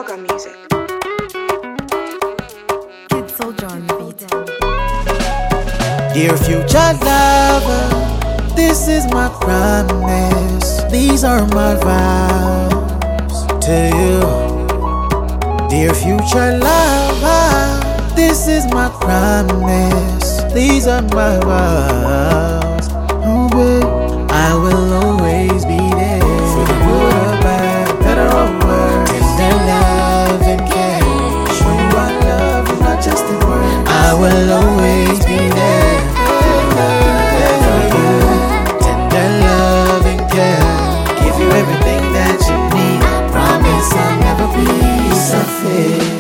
Sugar Music. Kid Soldier on the beat. Dear future lover, this is my promise. These are my vows to you. Dear future lover, this is my promise. These are my vows. Oh, babe, I will always be there for the good or bad, better or worse. Tender love and care. Show you I love you, not just in words. I will always be there for you. Tender love and care. Give you everything that you need. Promise I'll never be selfish.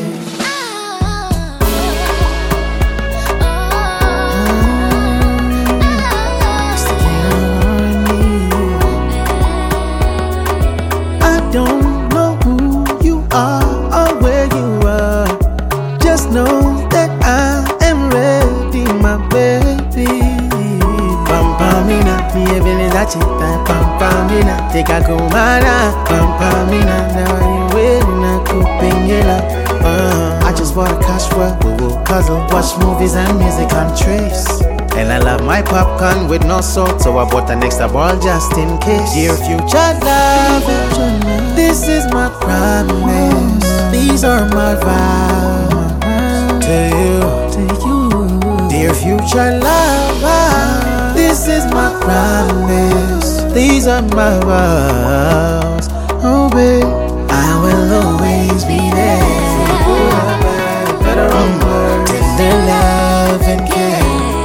Don't know who you are or where you are. Just know that I am ready, my baby. Pampamina, mi eveleza chita. Pampamina, teka kumara. Pampamina, na iwe na kupengela. I just bought a cash for cuddle, watch movies and music on trace. And I love my popcorn with no salt, so I bought an extra ball just in case. Dear future lover, this is my promise. These are my vows to you. Dear future lover, this is my promise. These are my vows. Oh babe, I will always be there for good or bad, better or worse. Tender love and care.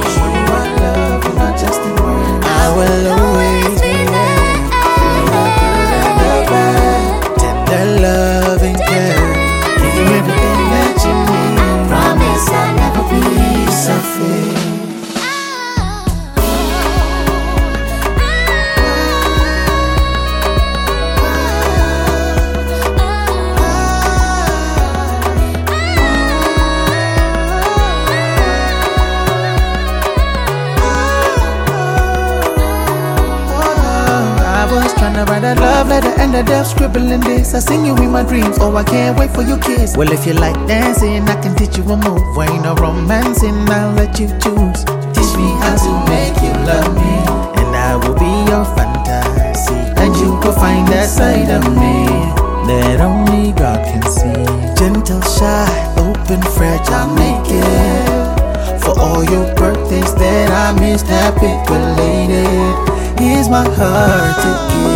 I will always be there for the good and the bad. Tender love and care. Give you everything that you need. Promise I'll never be selfish. Tryna write a love letter and a death scribbling this. I sing you in my dreams, oh I can't wait for your kiss. Well if you like dancing, I can teach you a move. Ain't no romancing, I'll let you choose. Teach me how to make you love me, and I will be your fantasy. And you will find that side of me that only God can see. Gentle, shy, open, fragile, naked. For all your birthdays that I missed, happy belated. Here's my heart to give.